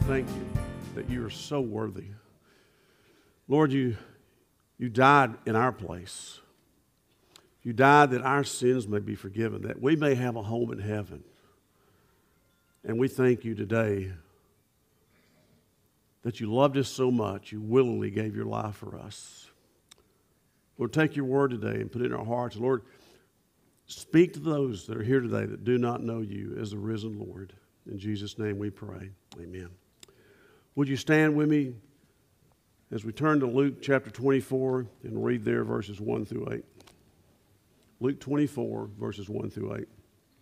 thank you that you are so worthy. Lord, you died in our place. You died that our sins may be forgiven, that we may have a home in heaven. And we thank you today that you loved us so much, you willingly gave your life for us. Lord, take your word today and put it in our hearts. Lord, speak to those that are here today that do not know you as the risen Lord. In Jesus' name we pray. Amen. Would you stand with me as we turn to Luke chapter 24 and read there verses 1 through 8. Luke 24, verses 1 through 8.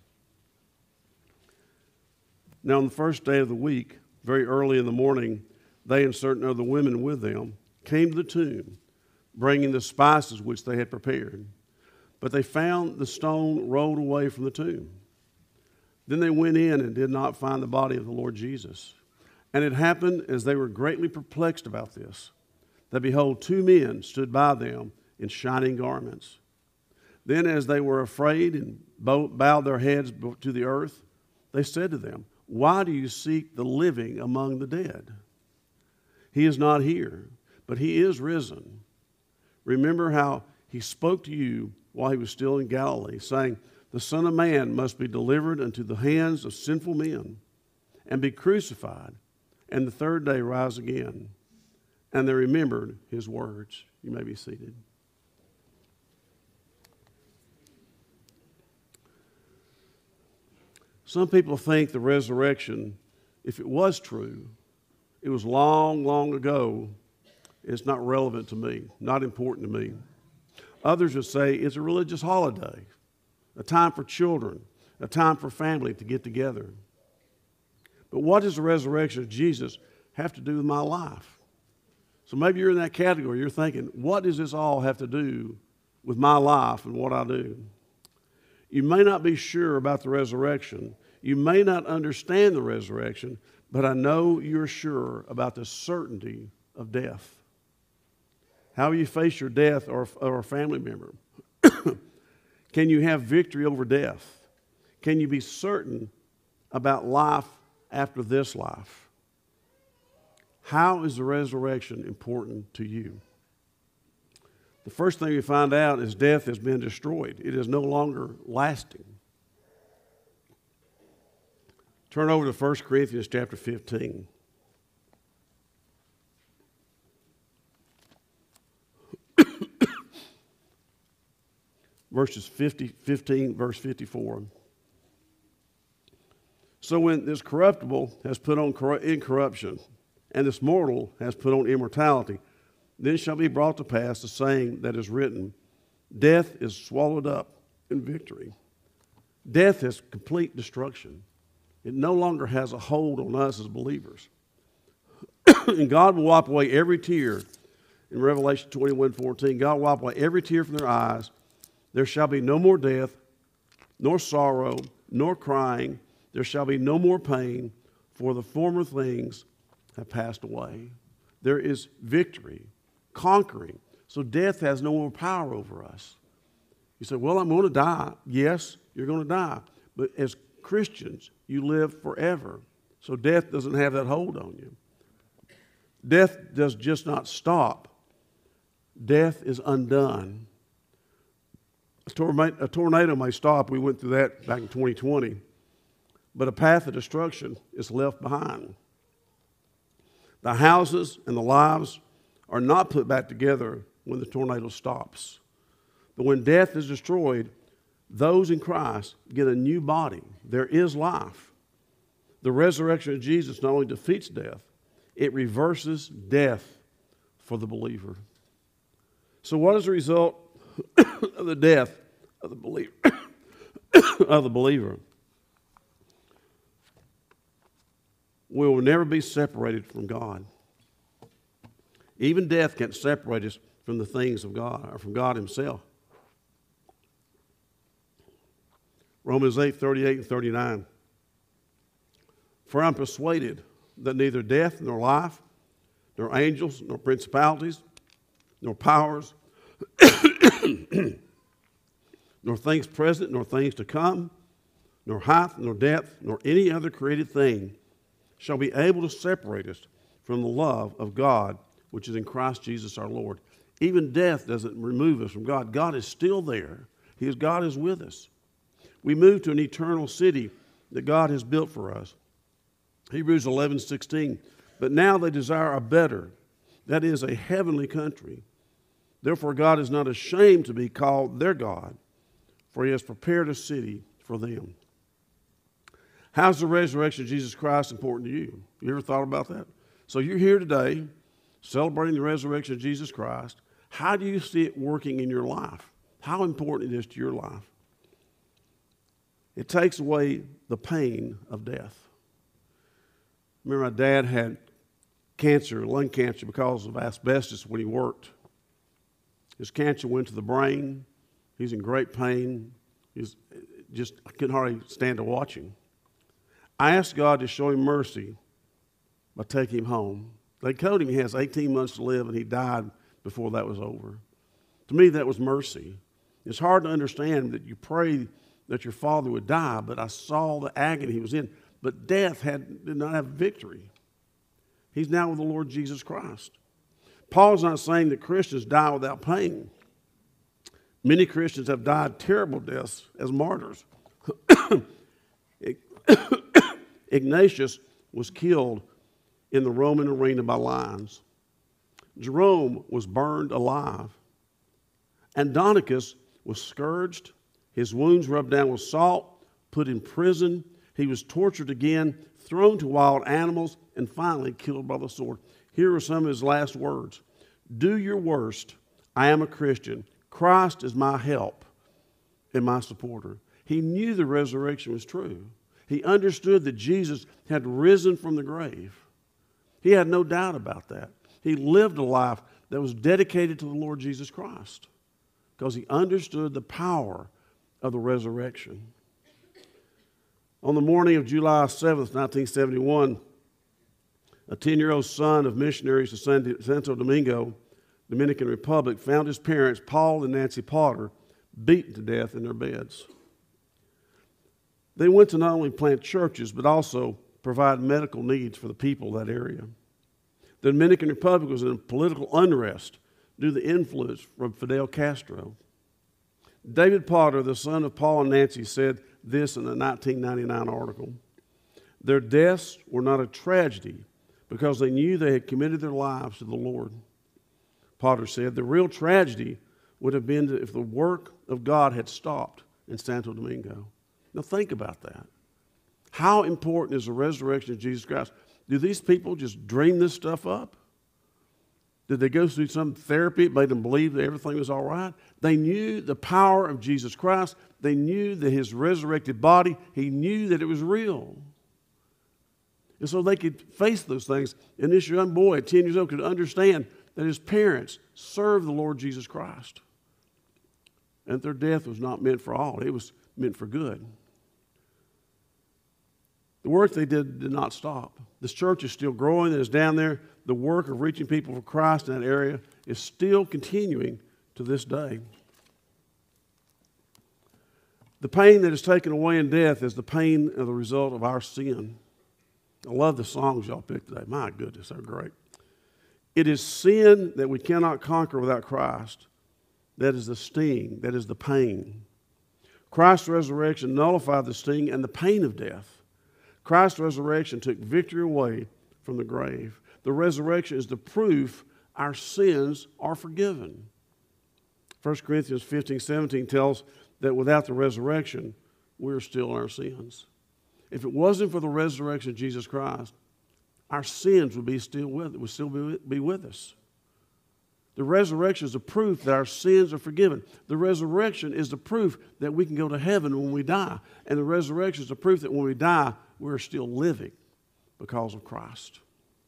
Now on the first day of the week, very early in the morning, they and certain other women with them came to the tomb, bringing the spices which they had prepared. But they found the stone rolled away from the tomb. Then they went in and did not find the body of the Lord Jesus. And it happened, as they were greatly perplexed about this, that behold, two men stood by them in shining garments. Then as they were afraid and bowed their heads to the earth, they said to them, "Why do you seek the living among the dead? He is not here, but he is risen. Remember how he spoke to you while he was still in Galilee, saying, the Son of Man must be delivered into the hands of sinful men and be crucified, and the third day rise again." And they remembered his words. You may be seated. Some people think the resurrection, if it was true, it was long, long ago. It's not relevant to me, not important to me. Others would say it's a religious holiday, a time for children, a time for family to get together. But what does the resurrection of Jesus have to do with my life? So maybe you're in that category. You're thinking, what does this all have to do with my life and what I do? You may not be sure about the resurrection. You may not understand the resurrection, but I know you're sure about the certainty of death. How will you face your death or a family member? Can you have victory over death? Can you be certain about life after this life? How is the resurrection important to you? The first thing we find out is death has been destroyed. It is no longer lasting. Turn over to 1 Corinthians chapter 15. Verses 15, verse 54. So when this corruptible has put on incorruption, and this mortal has put on immortality, then shall be brought to pass the saying that is written, death is swallowed up in victory. Death is complete destruction. It no longer has a hold on us as believers. And God will wipe away every tear. In Revelation 21:14, God will wipe away every tear from their eyes. There shall be no more death, nor sorrow, nor crying. There shall be no more pain, for the former things have passed away. There is victory, conquering. So death has no more power over us. You say, well, I'm going to die. Yes, you're going to die. But as Christians, you live forever. So death doesn't have that hold on you. Death does just not stop. Death is undone. A tornado may stop. We went through that back in 2020. But a path of destruction is left behind. The houses and the lives are not put back together when the tornado stops. But when death is destroyed, those in Christ get a new body. There is life. The resurrection of Jesus not only defeats death, it reverses death for the believer. So what is the result of the death of the believer? We will never be separated from God. Even death can't separate us from the things of God or from God himself. Romans 8:38 and 39. For I'm persuaded that neither death nor life, nor angels, nor principalities, nor powers, nor things present, nor things to come, nor height, nor depth, nor any other created thing shall be able to separate us from the love of God, which is in Christ Jesus our Lord. Even death doesn't remove us from God. God is still there. God is with us. We move to an eternal city that God has built for us. Hebrews 11:16. But now they desire a better, that is, a heavenly country. Therefore God is not ashamed to be called their God, for he has prepared a city for them. How's the resurrection of Jesus Christ important to you? You ever thought about that? So you're here today celebrating the resurrection of Jesus Christ. How do you see it working in your life? How important it is to your life? It takes away the pain of death. Remember, my dad had cancer, lung cancer, because of asbestos when he worked. His cancer went to the brain. He's in great pain. I couldn't hardly stand to watch him. I asked God to show him mercy by taking him home. They told him he has 18 months to live, and he died before that was over. To me, that was mercy. It's hard to understand that you pray that your father would die, but I saw the agony he was in. But death did not have victory. He's now with the Lord Jesus Christ. Paul's not saying that Christians die without pain. Many Christians have died terrible deaths as martyrs. Ignatius was killed in the Roman arena by lions. Jerome was burned alive. Andronicus was scourged, his wounds rubbed down with salt, put in prison. He was tortured again, thrown to wild animals, and finally killed by the sword. Here are some of his last words. Do your worst. I am a Christian. Christ is my help and my supporter. He knew the resurrection was true. He understood that Jesus had risen from the grave. He had no doubt about that. He lived a life that was dedicated to the Lord Jesus Christ because he understood the power of the resurrection. On the morning of July 7th, 1971, a 10-year-old son of missionaries to Santo Domingo, Dominican Republic, found his parents, Paul and Nancy Potter, beaten to death in their beds. They went to not only plant churches, but also provide medical needs for the people of that area. The Dominican Republic was in political unrest due to the influence from Fidel Castro. David Potter, the son of Paul and Nancy, said this in a 1999 article. Their deaths were not a tragedy because they knew they had committed their lives to the Lord. Potter said the real tragedy would have been if the work of God had stopped in Santo Domingo. Now think about that. How important is the resurrection of Jesus Christ? Do these people just dream this stuff up? Did they go through some therapy that made them believe that everything was all right? They knew the power of Jesus Christ. They knew that his resurrected body, he knew that it was real. And so they could face those things. And this young boy at 10 years old could understand that his parents served the Lord Jesus Christ. And their death was not meant for all. It was meant for good. The work they did not stop. This church is still growing and is down there. The work of reaching people for Christ in that area is still continuing to this day. The pain that is taken away in death is the pain of the result of our sin. I love the songs y'all picked today. My goodness, they're great. It is sin that we cannot conquer without Christ. That is the sting. That is the pain. Christ's resurrection nullified the sting and the pain of death. Christ's resurrection took victory away from the grave. The resurrection is the proof our sins are forgiven. 1 Corinthians 15:17 tells that without the resurrection, we're still in our sins. If it wasn't for the resurrection of Jesus Christ, our sins would still be with us. The resurrection is the proof that our sins are forgiven. The resurrection is the proof that we can go to heaven when we die. And the resurrection is the proof that when we die, we're still living because of Christ.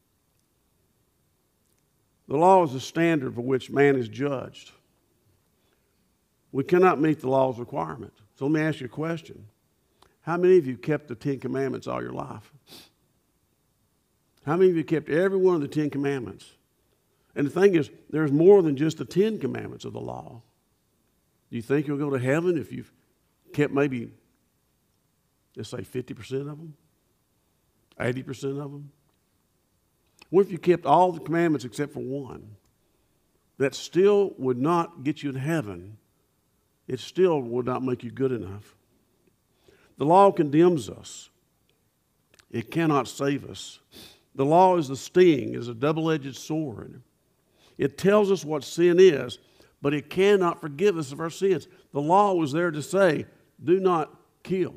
The law is the standard for which man is judged. We cannot meet the law's requirement. So let me ask you a question. How many of you kept the 10 Commandments all your life? How many of you kept every one of the 10 Commandments? And the thing is, there's more than just the 10 Commandments of the law. Do you think you'll go to heaven if you've kept maybe, let's say, 50% of them? 80% of them? What if you kept all the commandments except for one? That still would not get you to heaven. It still would not make you good enough. The law condemns us. It cannot save us. The law is the sting, is a double-edged sword. It tells us what sin is, but it cannot forgive us of our sins. The law was there to say, do not kill.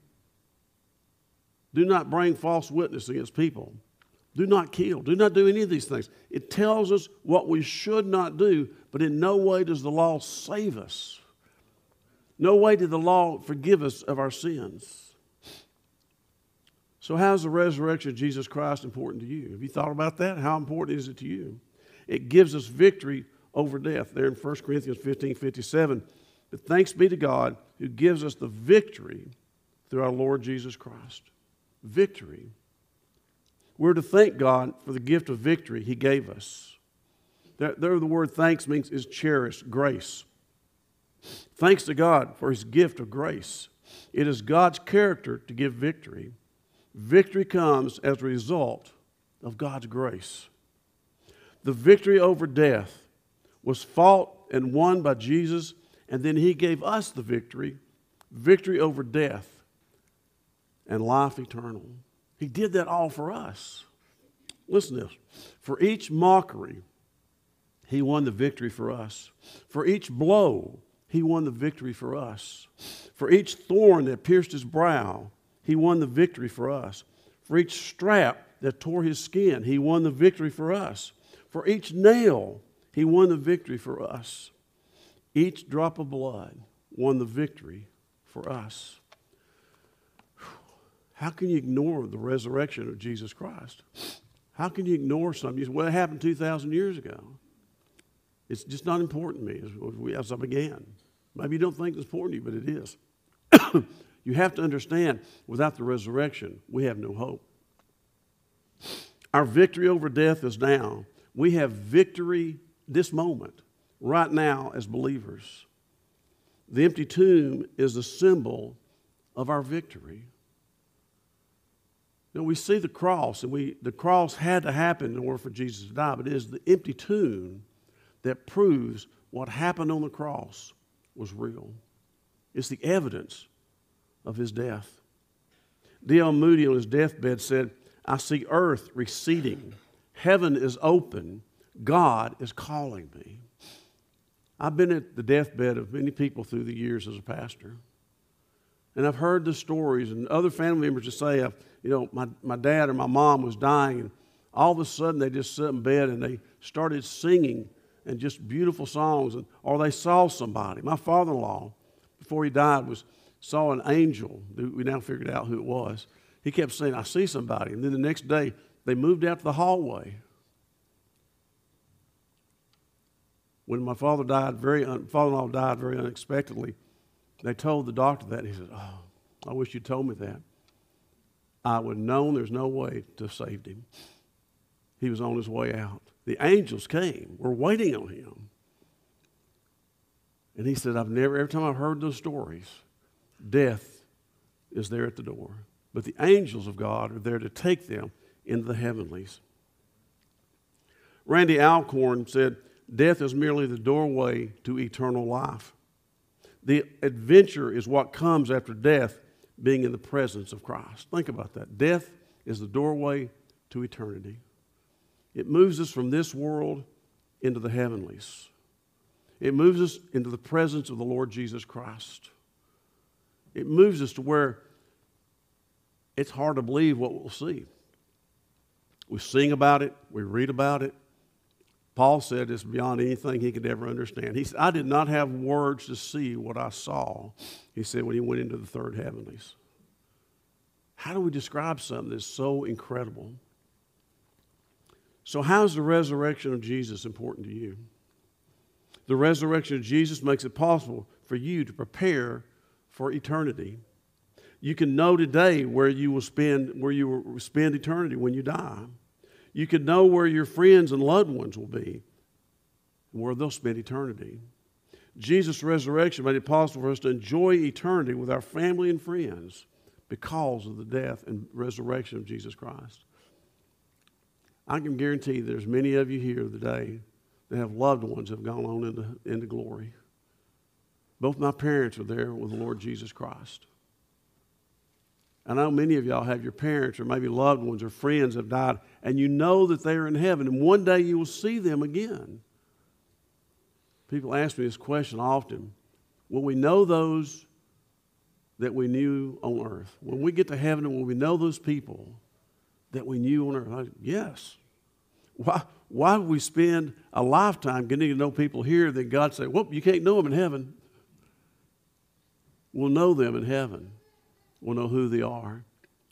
Do not bring false witness against people. Do not kill. Do not do any of these things. It tells us what we should not do, but in no way does the law save us. No way did the law forgive us of our sins. So how is the resurrection of Jesus Christ important to you? Have you thought about that? How important is it to you? It gives us victory over death. There in 1 Corinthians 15:57. But thanks be to God who gives us the victory through our Lord Jesus Christ. Victory. We're to thank God for the gift of victory He gave us. There the word thanks means is cherish, grace. Thanks to God for His gift of grace. It is God's character to give victory. Victory comes as a result of God's grace. The victory over death was fought and won by Jesus, and then He gave us the victory over death and life eternal. He did that all for us. Listen to this. For each mockery, He won the victory for us. For each blow, He won the victory for us. For each thorn that pierced His brow, He won the victory for us. For each strap that tore His skin, He won the victory for us. For each nail, He won the victory for us. Each drop of blood won the victory for us. How can you ignore the resurrection of Jesus Christ? How can you ignore something? You say, well, it happened 2,000 years ago. It's just not important to me as I began. Maybe you don't think it's important to you, but it is. You have to understand, without the resurrection, we have no hope. Our victory over death is now. We have victory this moment, right now, as believers. The empty tomb is the symbol of our victory. You know, we see the cross, and the cross had to happen in order for Jesus to die, but it is the empty tomb that proves what happened on the cross was real. It's the evidence of His death. D.L. Moody on his deathbed said, I see earth receding. Heaven is open. God is calling me. I've been at the deathbed of many people through the years as a pastor. And I've heard the stories, and other family members just say, my dad or my mom was dying, and all of a sudden they just sat in bed and they started singing and just beautiful songs, or they saw somebody. My father-in-law, before he died, saw an angel. We now figured out who it was. He kept saying, I see somebody. And then the next day, they moved out to the hallway. When my father-in-law died very unexpectedly, they told the doctor that, and he said, I wish you'd told me that. I would have known there's no way to have saved him. He was on his way out. The angels came. We're waiting on him. And he said, every time I've heard those stories, death is there at the door. But the angels of God are there to take them into the heavenlies. Randy Alcorn said, death is merely the doorway to eternal life. The adventure is what comes after death, being in the presence of Christ. Think about that. Death is the doorway to eternity. It moves us from this world into the heavenlies. It moves us into the presence of the Lord Jesus Christ. It moves us to where it's hard to believe what we'll see. We sing about it. We read about it. Paul said it's beyond anything he could ever understand. He said, I did not have words to see what I saw, he said, when he went into the third heavenlies. How do we describe something that's so incredible? So how is the resurrection of Jesus important to you? The resurrection of Jesus makes it possible for you to prepare for eternity. You can know today where you will spend eternity when you die. You can know where your friends and loved ones will be, where they'll spend eternity. Jesus' resurrection made it possible for us to enjoy eternity with our family and friends because of the death and resurrection of Jesus Christ. I can guarantee there's many of you here today that have loved ones that have gone on into glory. Both my parents are there with the Lord Jesus Christ. I know many of y'all have your parents or maybe loved ones or friends have died, and you know that they are in heaven, and one day you will see them again. People ask me this question often. Will we know those that we knew on earth? When we get to heaven, will we know those people that we knew on earth? Yes. Why would we spend a lifetime getting to know people here that God say, well, you can't know them in heaven? We'll know them in heaven. We'll know who they are.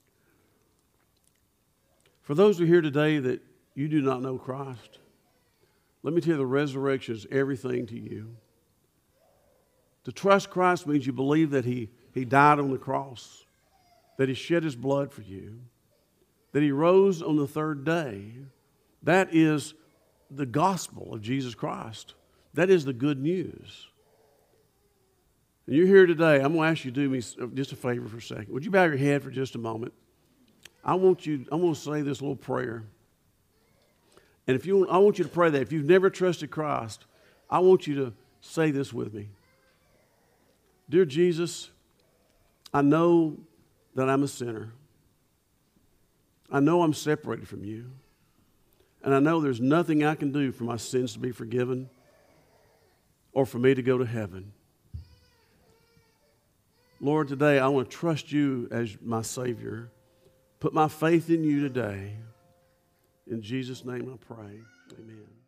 For those who are here today that you do not know Christ, let me tell you, the resurrection is everything to you. To trust Christ means you believe that He died on the cross, that He shed His blood for you, that He rose on the third day. That is the gospel of Jesus Christ. That is the good news. And you're here today, I'm going to ask you to do me just a favor for a second. Would you bow your head for just a moment? I'm going to say this little prayer. And I want you to pray that. If you've never trusted Christ, I want you to say this with me. Dear Jesus, I know that I'm a sinner. I know I'm separated from you. And I know there's nothing I can do for my sins to be forgiven or for me to go to heaven. Lord, today I want to trust you as my Savior. Put my faith in you today. In Jesus' name I pray. Amen.